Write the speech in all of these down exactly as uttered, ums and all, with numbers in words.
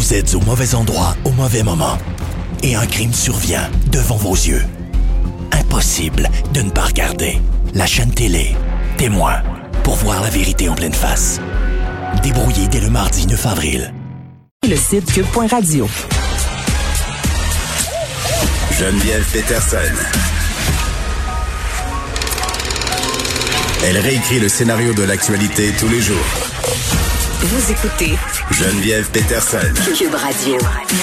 Vous êtes au mauvais endroit au mauvais moment. Et un crime survient devant vos yeux. Impossible de ne pas regarder. La chaîne télé, Témoin, pour voir la vérité en pleine face. Débrouillé dès le mardi neuf avril. Le site cube point radio. Geneviève Peterson. Elle réécrit le scénario de l'actualité tous les jours. Vous écoutez Geneviève Peterson. Cube Radio.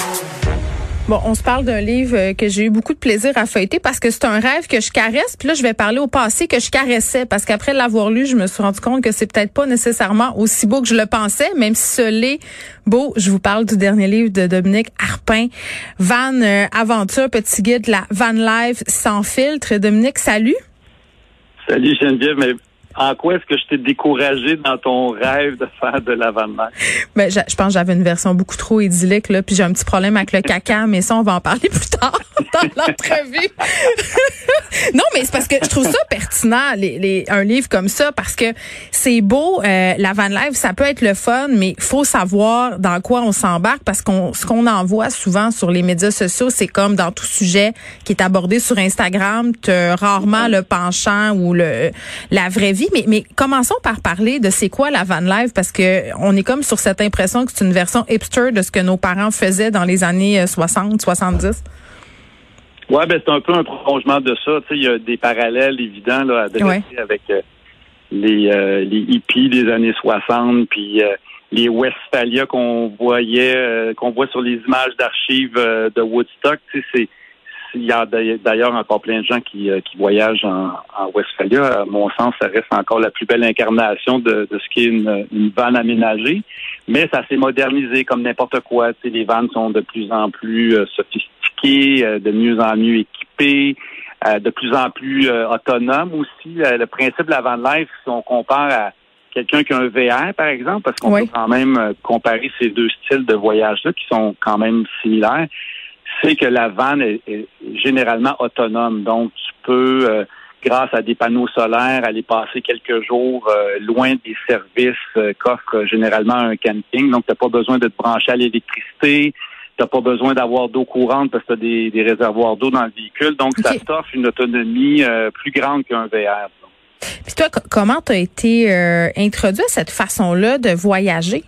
Bon, on se parle d'un livre que j'ai eu beaucoup de plaisir à feuilleter parce que c'est un rêve que je caresse. Puis là, je vais parler au passé que je caressais parce qu'après l'avoir lu, je me suis rendu compte que c'est peut-être pas nécessairement aussi beau que je le pensais, même si ce l'est beau. Je vous parle du dernier livre de Dominique Arpin, Van euh, Aventure, petit guide de la Van Life sans filtre. Dominique, salut. Salut Geneviève, mais en quoi est-ce que je t'ai découragé dans ton rêve de faire de la Van Life? Ben, je, je pense que j'avais une version beaucoup trop idyllique, là, puis j'ai un petit problème avec le caca, mais ça, on va en parler plus tard dans l'entrevue. Non, mais c'est parce que je trouve ça pertinent, les, les, un livre comme ça, parce que c'est beau, euh, la Van Life, ça peut être le fun, mais il faut savoir dans quoi on s'embarque, parce qu'on ce qu'on en voit souvent sur les médias sociaux, c'est comme dans tout sujet qui est abordé sur Instagram, t'as rarement le penchant ou le la vraie vie. Mais, mais commençons par parler de c'est quoi la van life, parce que on est comme sur cette impression que c'est une version hipster de ce que nos parents faisaient dans les années soixante, soixante-dix. Ouais, ben c'est un peu un prolongement de ça. Tu sais, il y a des parallèles évidents là à dresser ouais. avec euh, les euh, les hippies des années soixante, puis euh, les Westphalia qu'on voyait, euh, qu'on voit sur les images d'archives euh, de Woodstock. Tu sais, c'est il y a d'ailleurs encore plein de gens qui, euh, qui voyagent en, en Westphalia. À mon sens, ça reste encore la plus belle incarnation de, de ce qu'est une, une van aménagée. Mais ça s'est modernisé comme n'importe quoi. Tu sais, les vannes sont de plus en plus euh, sophistiquées, euh, de mieux en mieux équipées, euh, de plus en plus euh, autonomes aussi. Euh, le principe de la van life, si on compare à quelqu'un qui a un V R, par exemple, parce qu'on oui. peut quand même euh, comparer ces deux styles de voyage-là qui sont quand même similaires, c'est que la van est, est généralement autonome. Donc, tu peux, euh, grâce à des panneaux solaires, aller passer quelques jours euh, loin des services euh, qu'offre généralement un camping. Donc, tu n'as pas besoin de te brancher à l'électricité. Tu n'as pas besoin d'avoir d'eau courante parce que tu as des, des réservoirs d'eau dans le véhicule. Donc, okay. ça t'offre une autonomie euh, plus grande qu'un V R. Puis toi, c- comment tu as été euh, introduit à cette façon-là de voyager?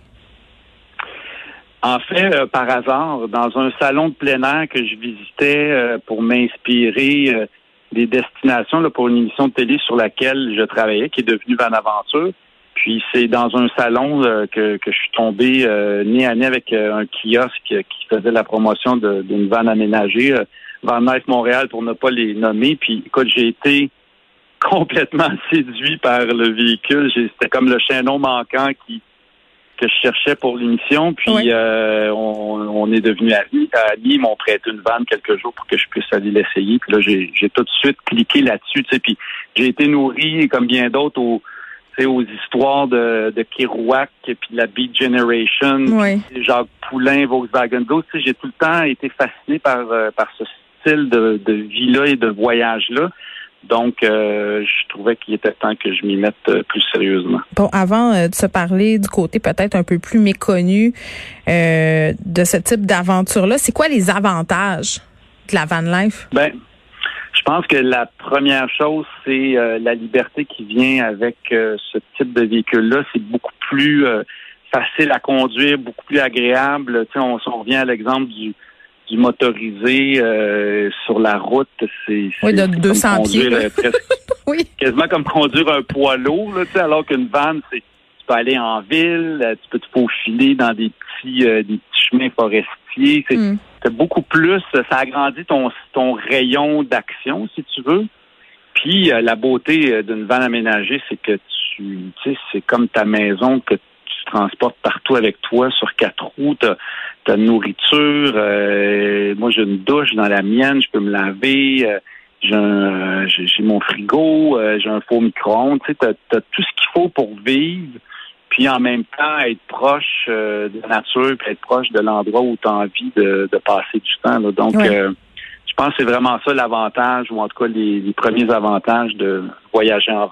En fait, euh, par hasard, dans un salon de plein air que je visitais euh, pour m'inspirer euh, des destinations là, pour une émission de télé sur laquelle je travaillais, qui est devenue Van Aventure. Puis c'est dans un salon euh, que, que je suis tombé euh, nez à nez avec euh, un kiosque qui faisait la promotion de, d'une van aménagée, euh, Van Life Montréal pour ne pas les nommer. Puis écoute, j'ai été complètement séduit par le véhicule. J'ai, c'était comme le chaînon manquant qui que je cherchais pour l'émission, puis oui. euh, on, on est devenus amis. Amis, ils m'ont prêté une vanne quelques jours pour que je puisse aller l'essayer. Puis là, j'ai, j'ai tout de suite cliqué là-dessus, tu sais. Puis j'ai été nourri, comme bien d'autres, aux, aux histoires de, de Kerouac, puis de la Beat Generation, oui. puis Jacques Poulain, Volkswagen Ghost. Tu sais, j'ai tout le temps été fasciné par euh, par ce style de, de vie-là et de voyage-là. Donc, euh, je trouvais qu'il était temps que je m'y mette euh, plus sérieusement. Bon, avant euh, de se parler du côté peut-être un peu plus méconnu euh, de ce type d'aventure-là, c'est quoi les avantages de la van life? Ben, je pense que la première chose, c'est euh, la liberté qui vient avec euh, ce type de véhicule-là. C'est beaucoup plus euh, facile à conduire, beaucoup plus agréable. Tu sais, on, si on revient à l'exemple du du motorisé euh, sur la route, c'est, oui, de c'est deux cents pieds. Euh, presque, oui. Quasiment comme conduire un poids lourd, là, tu sais, alors qu'une van, c'est tu peux aller en ville, tu peux te faufiler dans des petits euh, des petits chemins forestiers. C'est, mm. c'est beaucoup plus, ça agrandit ton ton rayon d'action, si tu veux. Puis euh, la beauté d'une van aménagée, c'est que tu, tu sais, c'est comme ta maison que tu transportes partout avec toi sur quatre roues. T'as, t'as de nourriture. Euh, moi, j'ai une douche dans la mienne. Je peux me laver. Euh, j'ai, un, j'ai, j'ai mon frigo. Euh, j'ai un faux micro-ondes. Tu sais, t'as, t'as tout ce qu'il faut pour vivre. Puis en même temps, être proche euh, de la nature, puis être proche de l'endroit où tu as envie de, de passer du temps. Là. Donc, ouais. euh, je pense que c'est vraiment ça l'avantage, ou en tout cas les, les premiers avantages de voyager en van.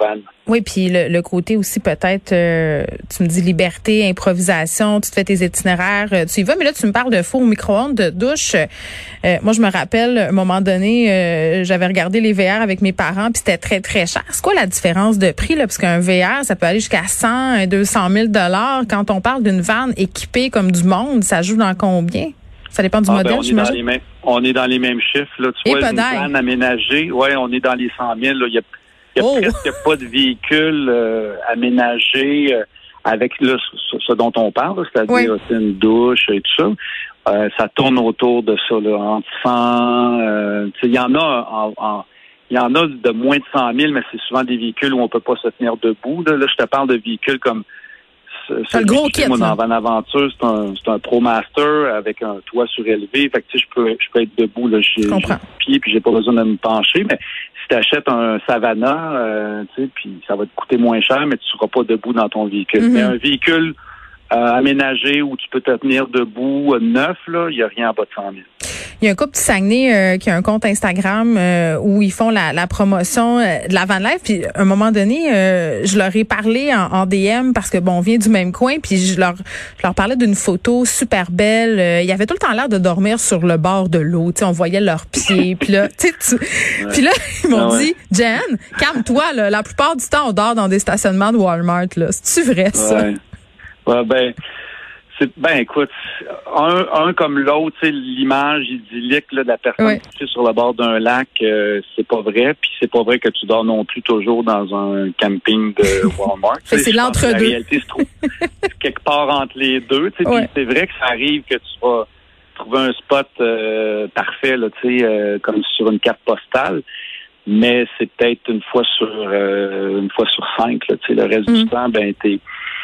Oui, puis le, le côté aussi peut-être, euh, tu me dis liberté, improvisation, tu te fais tes itinéraires, euh, tu y vas, mais là tu me parles de four au micro-ondes, de douche. Euh, moi je me rappelle, à un moment donné, euh, j'avais regardé les V R avec mes parents, puis c'était très très cher. C'est quoi la différence de prix là, parce qu'un V R ça peut aller jusqu'à cent, deux cent mille dollars. Quand on parle d'une vanne équipée comme du monde, ça joue dans combien? Ça dépend du ah, modèle, ben, on j'imagine. Est dans les mêmes, on est dans les mêmes chiffres là. Tu Et vois, une peut-être. vanne aménagée, ouais, on est dans les cent mille. Il y a Il n'y a oh. presque pas de véhicule euh, aménagé euh, avec là, ce, ce dont on parle, c'est-à-dire oui. aussi une douche et tout ça. Euh, ça tourne autour de ça, là, entre cent. Euh, il y en a en, en il y en a de moins de cent mille, mais c'est souvent des véhicules où on peut pas se tenir debout. Là, là je te parle de véhicules comme c'est le gros kit. Moi, dans Van Aventure, c'est un, c'est un ProMaster avec un toit surélevé. Fait que, tu sais, je peux, je peux être debout, là, j'ai, j'ai le pied, puis j'ai pas besoin de me pencher. Mais si tu achètes un Savannah, euh, tu sais, puis ça va te coûter moins cher, mais tu seras pas debout dans ton véhicule. Mm-hmm. Mais un véhicule euh, aménagé où tu peux te tenir debout, euh, neuf, là, il y a rien en bas de cent mille. Il y a un couple du Saguenay euh, qui a un compte Instagram euh, où ils font la, la promotion euh, de la van life. Puis à un moment donné, euh, je leur ai parlé en, en D M parce que bon, on vient du même coin. Puis je leur, je leur parlais d'une photo super belle. Euh, il y avait tout le temps l'air de dormir sur le bord de l'eau. Tu sais, on voyait leurs pieds. Puis là, tu sais, ouais. Puis là, ils m'ont ah ouais. dit, Jen, calme-toi. Là, la plupart du temps, on dort dans des stationnements de Walmart. Là, c'est-tu vrai ça? Ouais, ouais ben. C'est, ben écoute, un, un comme l'autre, tu sais, l'image idyllique là, de la personne oui. qui est sur le bord d'un lac, euh, c'est pas vrai. Puis c'est pas vrai que tu dors non plus toujours dans un camping de Walmart. c'est c'est l'entre-deux. La réalité se trouve quelque part entre les deux. Tu sais, oui. Puis c'est vrai que ça arrive que tu vas trouver un spot euh, parfait, là, tu sais, euh, comme sur une carte postale. Mais c'est peut-être une fois sur euh, une fois sur cinq. Là, tu sais, le reste mm. du temps, ben t'es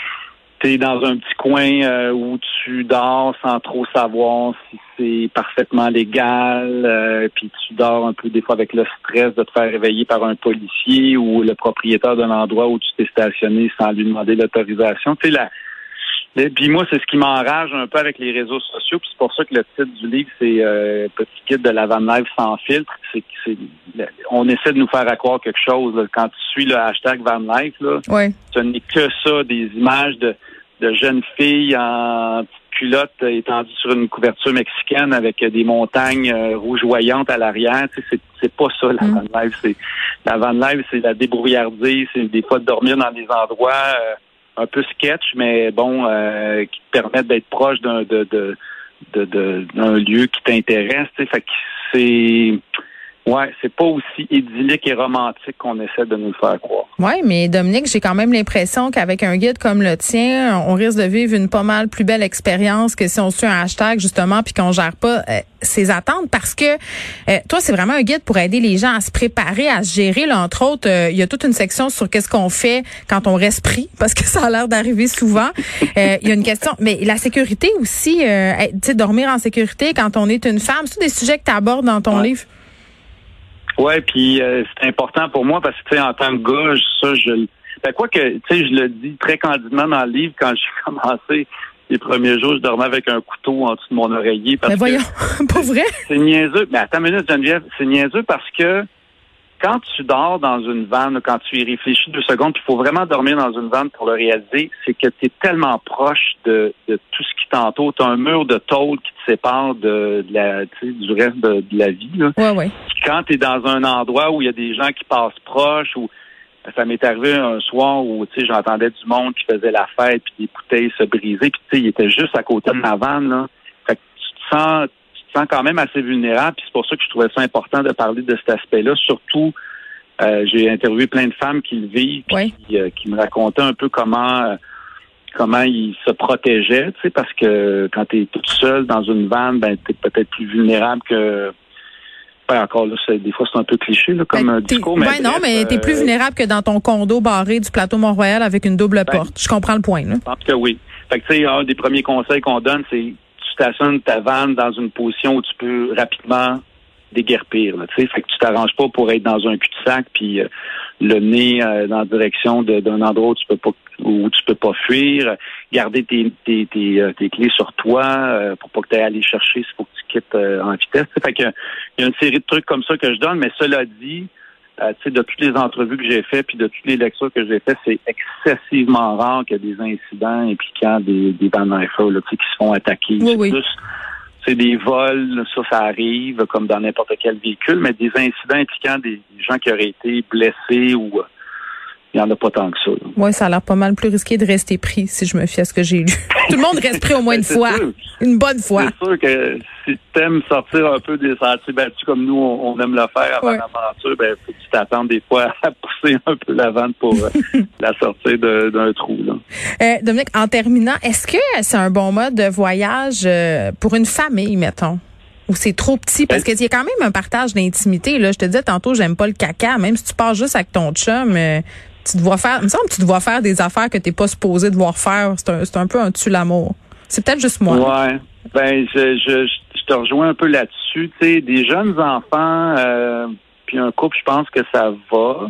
T'es dans un petit coin euh, où tu dors sans trop savoir si c'est parfaitement légal, euh, puis tu dors un peu des fois avec le stress de te faire réveiller par un policier ou le propriétaire d'un endroit où tu t'es stationné sans lui demander l'autorisation. Tu sais, la, la puis moi, c'est ce qui m'enrage un peu avec les réseaux sociaux, puis c'est pour ça que le titre du livre, c'est euh, Petit guide de la van life sans filtre. C'est, c'est, on essaie de nous faire à croire quelque chose. Là. Quand tu suis le hashtag van life, là, oui. ce n'est que ça, des images de de jeunes filles en petite culotte étendues sur une couverture mexicaine avec des montagnes euh, rougeoyantes à l'arrière. Tu sais, c'est, c'est pas ça, la mm. van life. C'est, la van life, c'est la débrouillardise, c'est des fois de dormir dans des endroits euh, un peu sketch, mais bon, euh, qui te permettent d'être proche d'un, de, de, de, de, d'un lieu qui t'intéresse. Tu sais, fait que c'est... Ouais, c'est pas aussi idyllique et romantique qu'on essaie de nous le faire croire. Oui, mais Dominique, j'ai quand même l'impression qu'avec un guide comme le tien, on risque de vivre une pas mal plus belle expérience que si on suit un hashtag, justement, puis qu'on gère pas euh, ses attentes. Parce que euh, toi, c'est vraiment un guide pour aider les gens à se préparer, à se gérer. Là, entre autres, euh, il y a toute une section sur qu'est-ce qu'on fait quand on reste pris, parce que ça a l'air d'arriver souvent. Euh, il y a une question, mais la sécurité aussi, euh, tu sais, dormir en sécurité quand on est une femme, c'est des sujets que tu abordes dans ton ouais. livre? Ouais, puis euh, c'est important pour moi parce que tu sais, en tant que gars, ça, je, ben quoi que, tu sais, je le dis très candidement dans le livre quand j'ai commencé les premiers jours, je dormais avec un couteau en dessous de mon oreiller. Parce mais voyons, que, pas vrai? C'est niaiseux. Mais attends une minute, Geneviève, c'est niaiseux parce que quand tu dors dans une vanne, quand tu y réfléchis deux secondes, puis il faut vraiment dormir dans une vanne pour le réaliser, c'est que tu es tellement proche de, de tout ce qui t'entoure. Tu as un mur de tôle qui te sépare de, de la, du reste de, de la vie. Là. Ouais, ouais. Quand tu es dans un endroit où il y a des gens qui passent proches, ou ça m'est arrivé un soir où tu sais j'entendais du monde qui faisait la fête, puis des bouteilles se brisaient, puis tu sais, il était juste à côté de ma vanne. Là. Fait que tu te sens... sens quand même assez vulnérable, puis c'est pour ça que je trouvais ça important de parler de cet aspect-là. Surtout, euh, j'ai interviewé plein de femmes qui le vivent, puis oui. qui, euh, qui me racontaient un peu comment euh, comment ils se protégeaient, tu sais, parce que quand tu es toute seule dans une vanne, ben t'es peut-être plus vulnérable que... Ben, encore là, c'est, des fois, c'est un peu cliché là, comme ben, discours. Mais ben, bref, non, mais t'es plus vulnérable que dans ton condo barré du plateau Mont-Royal avec une double ben, porte. Je comprends le point. Là. Je pense que oui. Fait que, tu sais, un des premiers conseils qu'on donne, c'est tu stationnes ta vanne dans une position où tu peux rapidement déguerpir. Là, fait que tu t'arranges pas pour être dans un cul-de-sac puis euh, le nez euh, dans la direction de, d'un endroit où tu peux pas où tu peux pas fuir. Garder tes tes tes, euh, tes clés sur toi euh, pour pas que tu ailles aller chercher s'il faut que tu quittes euh, en vitesse. Fait que il y a une série de trucs comme ça que je donne, mais cela dit, Euh, tu sais, de toutes les entrevues que j'ai faites puis de toutes les lectures que j'ai faites, c'est excessivement rare qu'il y ait des incidents impliquant des, des Van Nijver, là, tu sais, qui se font attaquer. Oui, c'est oui. plus, c'est des vols, ça, ça arrive comme dans n'importe quel véhicule, mais des incidents impliquant des gens qui auraient été blessés ou euh, il n'y en a pas tant que ça. Oui, ça a l'air pas mal plus risqué de rester pris, si je me fie à ce que j'ai lu. Tout le monde reste pris au moins une fois. Sûr. Une bonne fois. C'est sûr que si tu aimes sortir un peu des sentiers battus comme nous, on, on aime le faire avant ouais. l'aventure, ben faut que tu t'attendes des fois à pousser un peu la vanne pour euh, la sortir de, d'un trou. Là. Euh, Dominique, en terminant, est-ce que c'est un bon mode de voyage euh, pour une famille, mettons? Ou c'est trop petit? Parce qu'il y a quand même un partage d'intimité. Là. Je te disais tantôt, j'aime pas le caca. Même si tu pars juste avec ton chum, euh, tu dois faire, il me semble que tu dois faire des affaires que t'es pas supposé devoir faire. C'est un, c'est un peu un tue l'amour. C'est peut-être juste moi. Ouais. Ben, je, je, je te rejoins un peu là-dessus. Tu sais, des jeunes enfants, euh, puis un couple, je pense que ça va.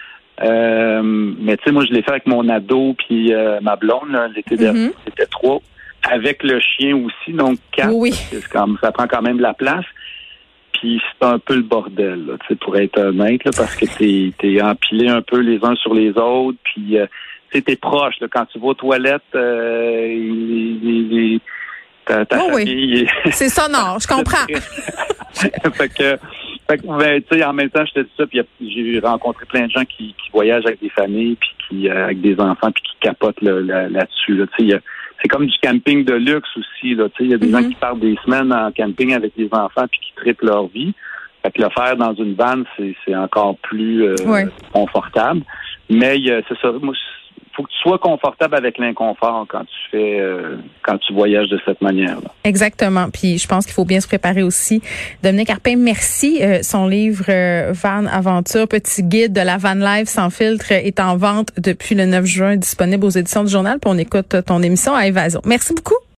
Euh, mais tu sais, moi, je l'ai fait avec mon ado puis euh, ma blonde, là, l'été dernier, Mm-hmm. c'était trois. Avec le chien aussi, donc quatre. Oui. C'est comme, ça prend quand même de la place. Puis c'est un peu le bordel, là, tu sais, pour être honnête, là, parce que t'es, t'es empilé un peu les uns sur les autres, puis euh, tu sais, t'es proche, là, quand tu vas aux toilettes, euh, les, les, les, ta, ta oh, famille... Oui. C'est sonore, je comprends. fait que, fait que ben, tu sais, en même temps, je te dis ça, puis j'ai rencontré plein de gens qui, qui voyagent avec des familles, puis qui euh, avec des enfants, puis qui capotent là, là, là-dessus, là, tu sais, c'est comme du camping de luxe aussi, là. Tu sais, il y a des mm-hmm. gens qui partent des semaines en camping avec des enfants puis qui trippent leur vie. Fait que le faire dans une vanne, c'est, c'est encore plus euh, ouais. confortable. Mais euh, c'est ça. Moi, faut que tu sois confortable avec l'inconfort quand tu fais, euh, quand tu voyages de cette manière-là. Exactement. Puis je pense qu'il faut bien se préparer aussi. Dominique Arpin, merci. Euh, son livre euh, Van Aventure, petit guide de la van life sans filtre, est en vente depuis le neuf juin, disponible aux éditions du Journal. Puis on écoute ton émission à Évasion. Merci beaucoup.